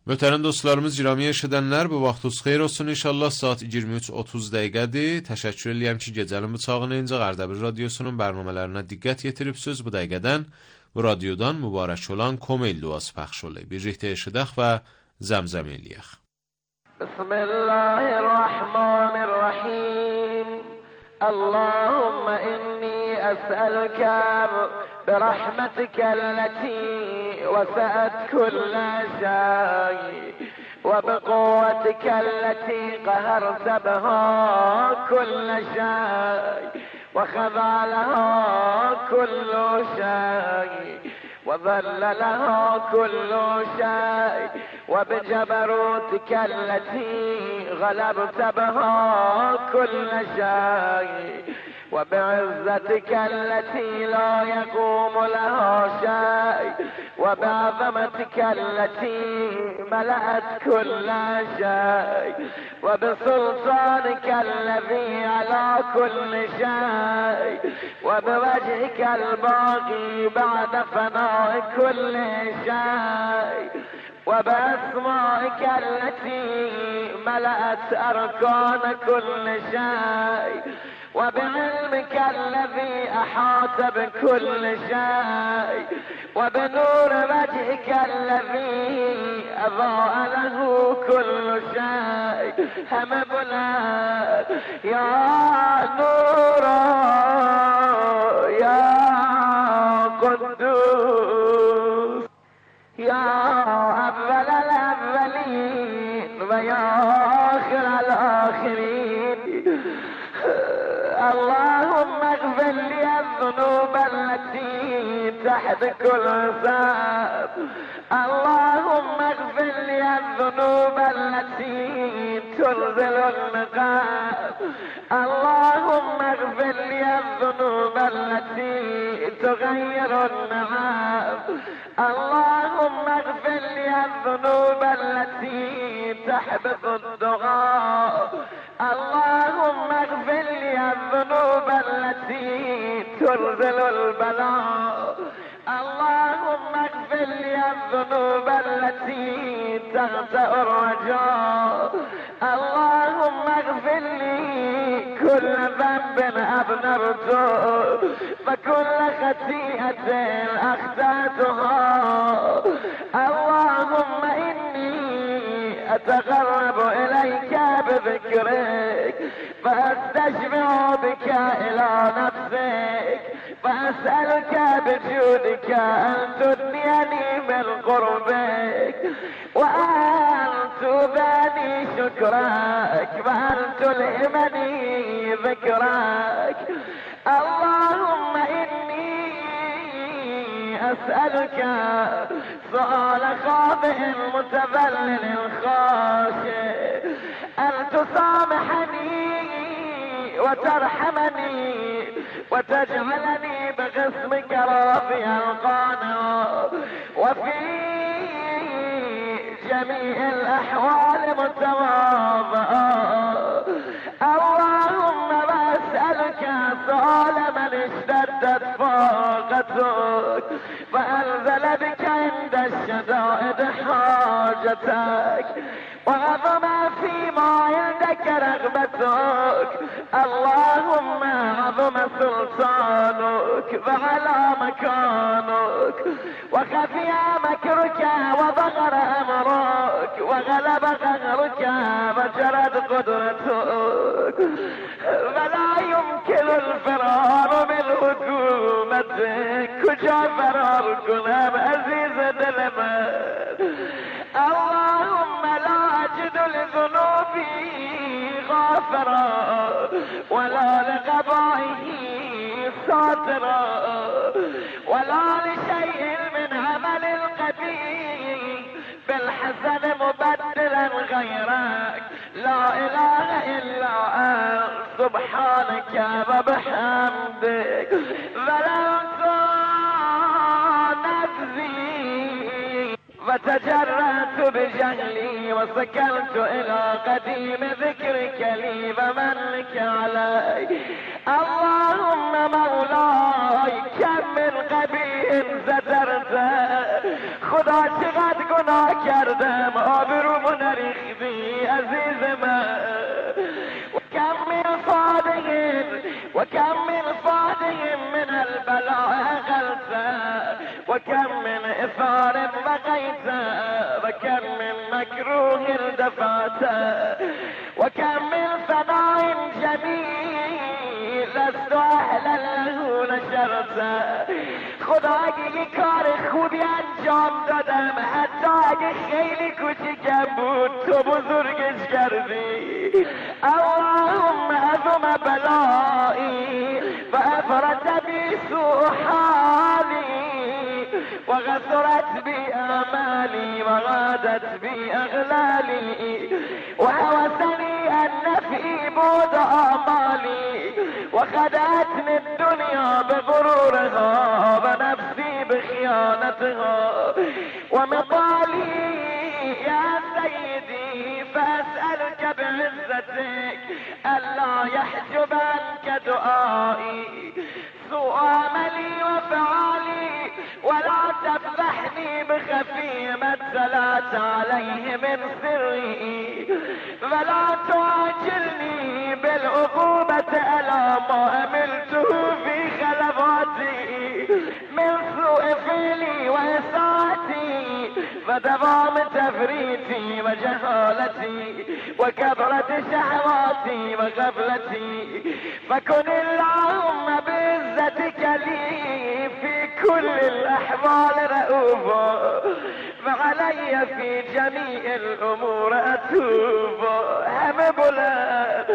Speaker 5: Möhtərəm dostlarımız, girami eşidənlər, bu vaxtınız xeyir olsun. İnşallah saat 23:30 dəqiqədir. Təşəkkür edirəm ki, gecənin bıçağını incə Ərdəbil radiosunun bərnamələrinə diqqət yetiribsiniz. Bu dəqiqədən bu radiodan mübarək olan komel duası pəxş olub. Birlikdə eşidək və zəmzəm eləyək.
Speaker 7: Bismillahirrahmanirrahim. Allahumma inni əs'aluka برحمتك التي وسعت كل شيء وبقوتك التي قهرت بها كل شيء وخضع لها كل شيء وظل لها كل شيء وبجبروتك التي غلبت بها كل شيء وبعزتك التي لا يقوم لها شيء وبعظمتك التي ملأت كل شيء وبسلطانك الذي على كل شيء وبوجهك الباقي بعد فناء كل شيء وبأسمائك التي ملأت أركان كل شيء وبعلمك الذي أحاط بكل شيء وبنور وجهك الذي أضاء له كل شيء هم بلاد يا نور يا قدوس يا أول الأولين ويا آخر الآخرين اللهم اغفر لي الذنوب التي تحت كل ذنب اللهم اغفر لي الذنوب التي تنزل النقاب اللهم اغفر لي الذنوب التي تغير النعام اللهم اغفر لي الذنوب التي تحبط الدعاء اللهم اغفر لي الذنوب التي تنزل البلاء اللهم اغفر لي الذنوب التي تغطئ الرجاء اللهم اغفر لي كل ذنب أذنبته وكل خطيئة أخطأتها اللهم إني أتقرب إليك بذكرك فأستشفع بك إلى نفسك فأسألك بجودك أن تدنيني من قربك وأن تباني شكرك وأن تلهمني ذكرك اللهم إني أسألك سؤال خاضع متذلل خاشع أن تسامحني وترحمني وتجعلني بقسمك راضيا قانعا وفي جميع الأحوال متواضعا اللهم بسألك سؤال من اشتدت فاقتك فأنزل بك عند الشدائد حاجتك وعظم فيما عندك رغبتك اللهم عظم سلطانك وعلى مكانك وخفي مكرك وظهر أمرك وغلب قهرك وجرت قدرتك ولا يمكن الفرار من حكومتك كجا فرار كنم عزيز دلمن اللهم لا أجد لذنوبي غافرا ولا لقضائه ساترا ولا لشيء من عمل القبيح بالحسن مبدلا غيرك لا إله إلا أنت سبحانك وبحمدك ظلمت نفسي وتجرأت بجهلي وسكرت إلى قديم ذكرك لي ومنك علي اللهم مولاي كم من قبیح سترته خدا چقدر گناه خطا کردم آبرومو نریختی عزیز من وكم من فاده من البلاء أغلت وكم من إثار بغيت وكم من مكروه دفعت وكم من ثناء جميل لست أهلا له نشرت خدا اگه کار خوبی انجام دادم حتی اگه خیلی کوچیکم بود تو بزرگش کردی اللهم عظم بلائي فأفرت بي سوء حالي وغثرت بي آمالي وغادت بي أغلالي وهوسني النفي بود آمالي وخدعتني الدنيا بغرورها ونفسي بخيانتها ومطالي يا سيدي فأسألك بعزتك ألا يحجب عنك دعائي سوء عملي وفعالي ولا تفضحني بخفي ما اطلعت عليه من سري ولا تعاجلني بالعقوبة على ما عملته في خلواتي من سوء فعلي وإساءتي ودوام تفريطي وجهالتي وكثرة شهواتي وغفلتي فكن اللهم بعزتك لي في كل الأحوال رؤوفا فعلي في جميع الأمور أتوب هم بلاد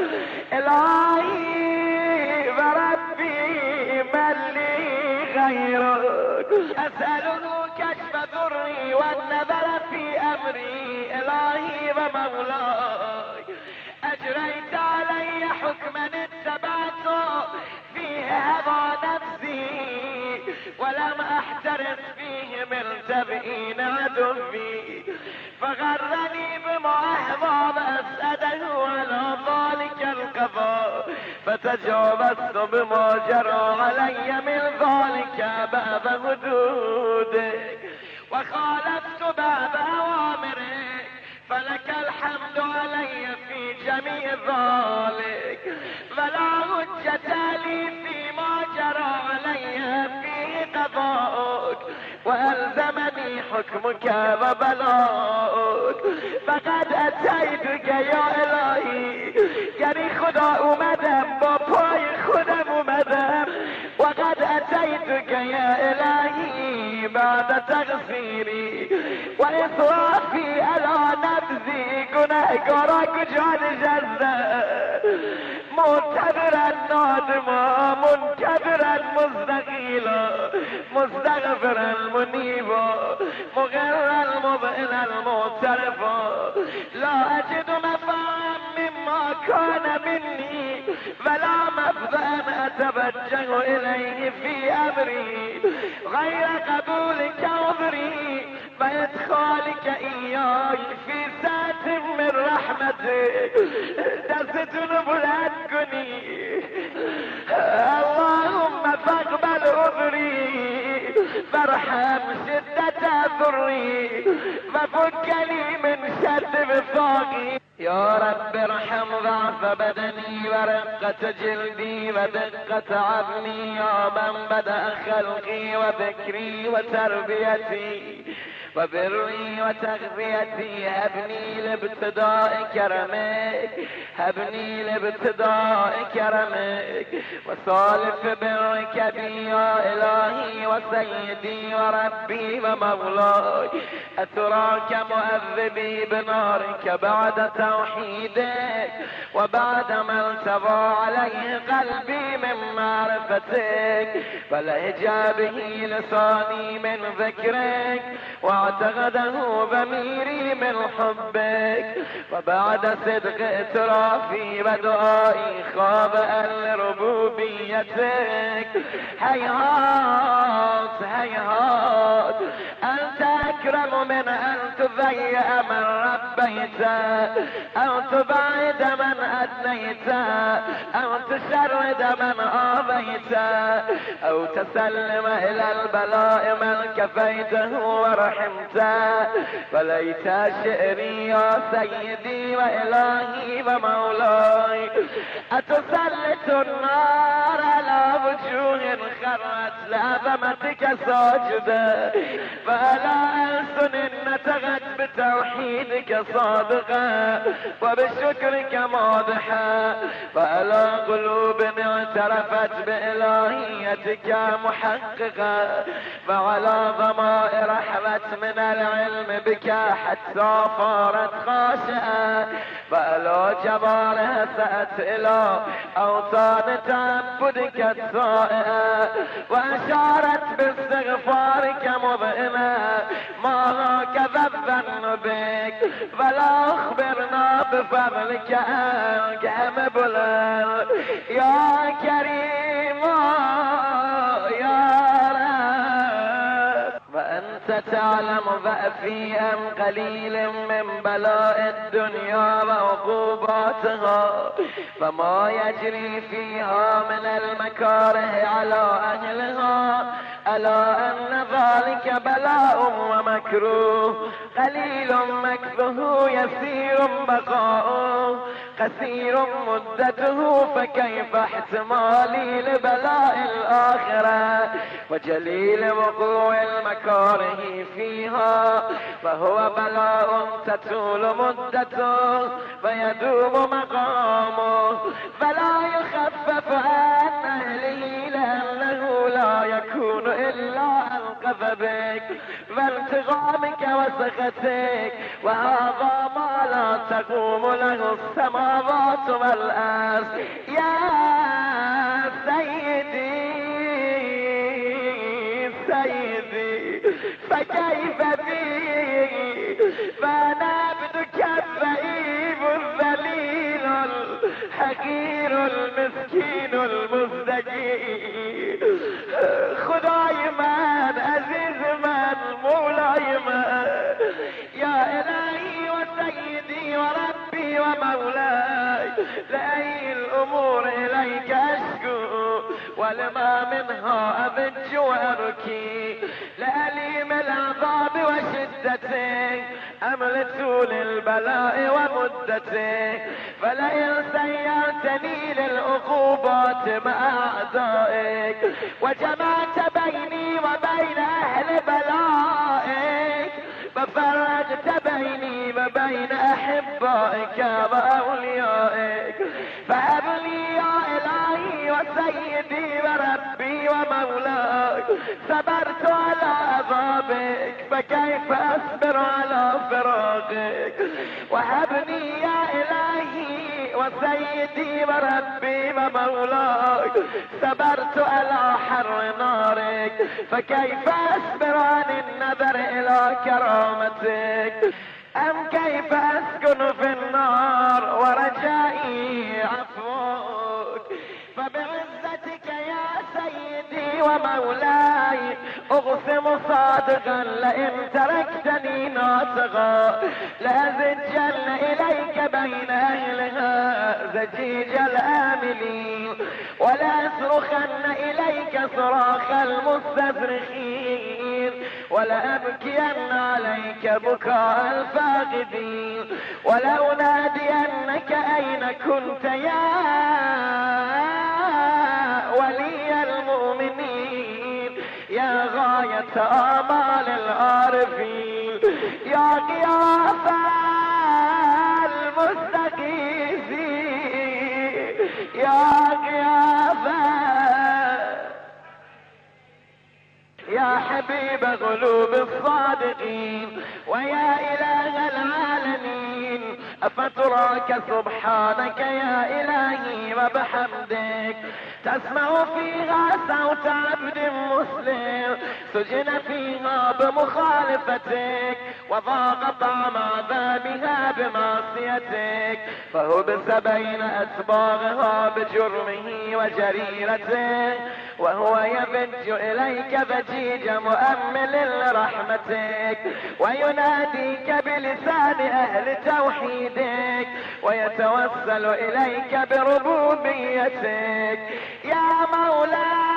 Speaker 7: إلهي وربي من لي غيرك أسأله كشف ضري والنظر في أمري إلهي ومولاي أجريت علي حكما اتبعته فيه هوى نفسي ولم أحترس فيه من تبئين عدوي فغرني بما أحباب أسأله على ذلك القضاء فتجاوزت بما جرى علي من ذلك باب حدودك وخالفت باب أوامرك فلك الحمد علي في جميع ذلك ولا حجة لي فيما جرى علي فيه قضاءك وألزمني حكمك وبلاءك فقد أتيتك يا إلهي یعنی خدا اومدم با پای خودم اومدم وقد أتيتك يا إلهي بعد تغفيري وإسرافي على نفسي گناهکارا کجا نشسته معتبرا نادما منکبرا مستقیلا مستغفرا منیبا مغرا مبئلا معترفا لا أجد مفاهم مما كان مني ولا مفزعا أتوجه إليه في أمري غير قبولك عذري وإدخالك إياك في ساعة من رحمتك دستون بلند کنی اللهم فاقبل عذري وارحم شدة ضري وفك لي من شر وفاقي يا رب ارحم ضعف بدني ورقة جلدي ودقة عظمي يا من بدأ خلقي وذكري وتربيتي وبري وتغذيتي هبني لابتداء كرمك هبني لابتداء كرمك وصالف برك بي يا إلهي وسيدي وربي ومولاي أتراك مؤذبي بنارك بعد توحيدك وبعد ما التضى عليه قلبي من معرفتك ولهجا به لساني من ذكرك واعتقده ضميري لي من حبك، وبعد صدق اعترافي ودعائي خاضعا لربوبيتك. هيهات هيهات أنت أكرم من أن تضيع من ربيت، أو تبعد من أدنيت، أو تشرد من آذيت، أو تسلم إلى البلاء من كفيته ورحمت. فليت شعري يا سيدي وإلهي ومولاي، أتسلط النار على وجوه خرت لعظمتك ساجدة، فألا ألسن نتغت بتوحيدك صادقة وبشكرك ماضحة، فألا قلوب اعترفت بإلهيتك محققة، فعلى ضمائر رحمت من العلم بك حتى صارت خاشعة، فألا جبارها سأت إلى أوطان تعبدك السائعة، وأشارت باستغفارك مضئنا ما هكذا الظن بك، فلا أخبرنا بفضلك أنك مبلغ يا كريم يا رب. وأنت تعلم ضعفي أم قليل من بلاء الدنيا وعقوباتها، فما يجري فيها من المكاره على أهلها، ألا أن ذلك بلاء ومكروه، قليل مكثه يسير بقاؤه، قصير مدته، فكيف احتمالي لبلاء الآخرة، وجليل وقوع المكاره فيها، فهو بلاء تطول مدته ويدوم مقامه، فلا يخفف عن أهله لأنه لا يكون إلا عن غضبك وانتقامك وسخطك، وهذا ما لا تقوم له السماوات والأرض. يا سيدي سيدي فكيف بي، فأنا عبدك الضعيف الذليل الحقير المسكين المزدجي. خداي من عزيز من مولاي من، يا إلهي وسيدي وربي ومولاي، لأي الأمور إليك أشكو، ولما منها أبج وأبكي، لأليم العذاب وشدته أم لطول البلاء ومدته، فلئن سيرتني للعقوبات مع أعدائك، وجمعت بيني وبين أهل بلائك، ففرقت بيني وبين أحبائك وأوليائك، فهب لي يا إلهي وسيدي وربي ومولاي، صبرت على عذابك فكيف أصبر على فراقك، وهبني يا إلهي وسيدي وربي ومولاي، صبرت على حر نارك فكيف أصبر عن النظر إلى كرامتك، أم كيف أسكن في النار ورجائي عفوك. فبعزتك يا سيدي ومولاي أقسم صادقا لئن تركتني ناطقا لأزجن إليك بين أهلها زجيج الآملين ولأصرخن إليك صراخ المستصرخين ولأبكين عليك بكاء الفاقدين ولأنادينك أين كنت يا ولي المؤمنين يا غاية آمال العارفين يا غياث المستغيثين يا غياث يا حبيب قلوب الصادقين ويا إله العالمين أفتراك سبحانك يا إلهي وبحمدك تسمع فيها صوت عبد مسلم سجن فيها بمخالفتك وضاق طعم عذابها بمعصيتك، فهبس بين أسباغها بجرمه وجريرته، وهو يفج إليك ضجيج مؤمل لرحمتك، ويناديك بلسان أهل توحيدك، ويتوسل إليك بربوبيتك. يا مولاي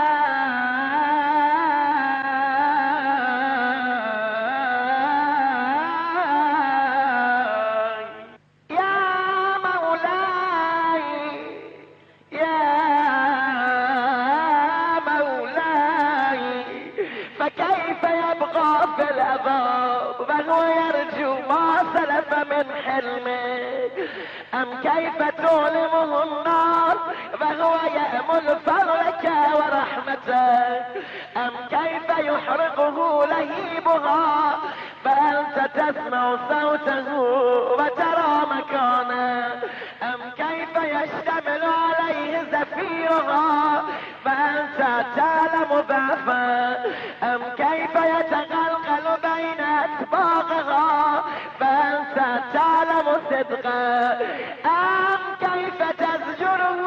Speaker 7: وهو يرجو ما سلف من حلمك، أم كيف تؤلمه النار وهو يأمل فضلك ورحمتك، أم كيف يحرقه لهيبها فأنت تسمع صوته وترى مكانه، أم كيف يشتمل عليه زفيرها فأنت تعلم ضعفه، أم كيف يتقلقل بين أسباقها فأنت تعلم صدقه، أم كيف تزجره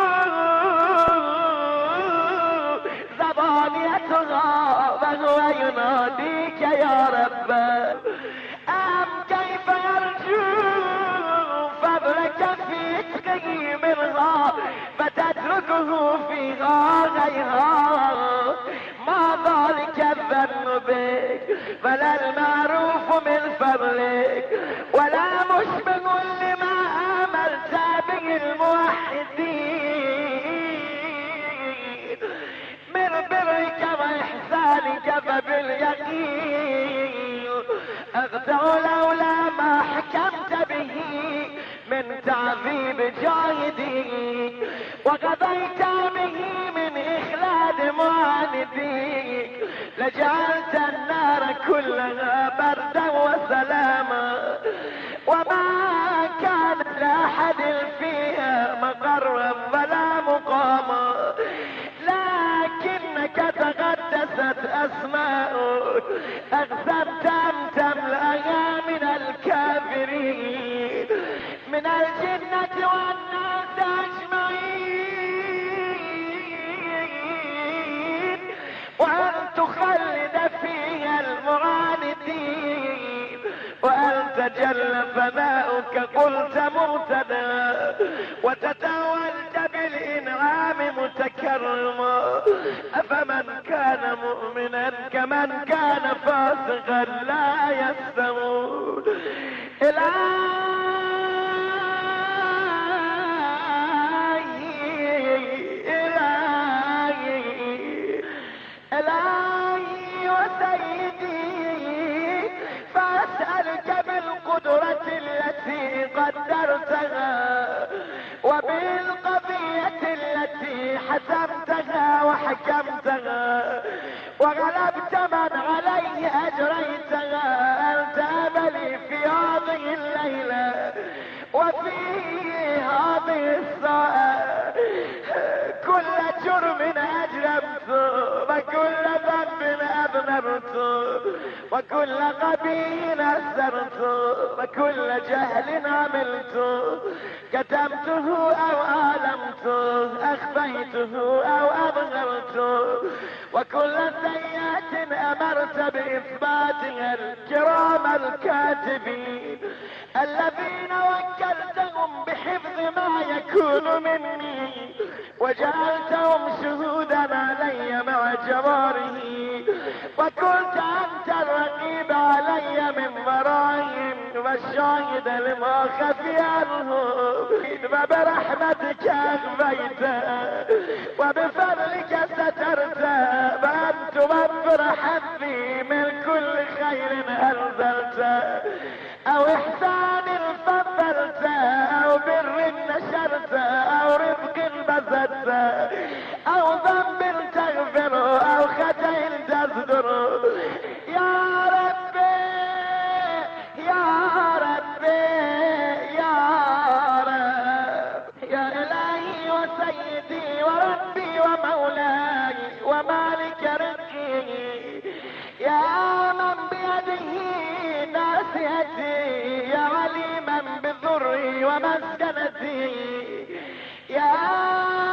Speaker 7: زبانيتها وهو يناديك يا رب، أم كيف يرجو فضلك في عتقه منها فتتركه فيها غيرها. ما ذلك الظن بك فلا المعروف من فضلك، ولا مشبه لما آملت به الموحدين من برك وإحسانك فباليقين أغدع لولا ما حكمت به من تعذيب جاهدين، وقضيت به من إخلاد معاندين، لجعلت النار كلها بردا وسلاما، وما كان لأحد فيها مقرا ولا مقاما، لكنك تقدست أسماؤك أقسمت أن تملأها من الكافرين من الجنة والناس أجمعين، وأن تخلد فيها المعاندين، وأنت جل ثناؤك قلت مبتدا وتتولد بالإنعام متكرما، أفمن كان مؤمنا كمن كان فاسقا لا يستوون. إلهي وسيدي فأسألك بالقدرة التي قدرتها وبالقضية التي حسمتها وحكمتها وغلبت من عليه أجريتها، أن تاب لي في هذه الليلة وفي هذه الساعة كل جرم أجرمته وكل ذنب أذنبته وكل قبيل أسرته وكل جهل عملته، كتمته أو آلمته أخفيته أو أظهرته، وكل سيئة أمرت بإثباتها الكرام الكاتبين الذين وكلتهم بحفظ ما يكون مني وجعلتهم شهودا علي مع جواره، وكنت أنت الرقيب علي من ورائهم والشاهد لما خفي عنهم، وبرحمتك أخفيت وبفضلك سترت، وأن توفر حظي من كل خير أنزلت أو إحسان فضلت أو بر نشرت أو رزق بذلت أو ذنب تغفر أو خطأ تصدر. يا ربي يا ربي يا رب يا إلهي وسيدي وربي ومولاي ومالك رزقي، يا من بيده ناسيتي يا عليما بضري ومسكنتي يا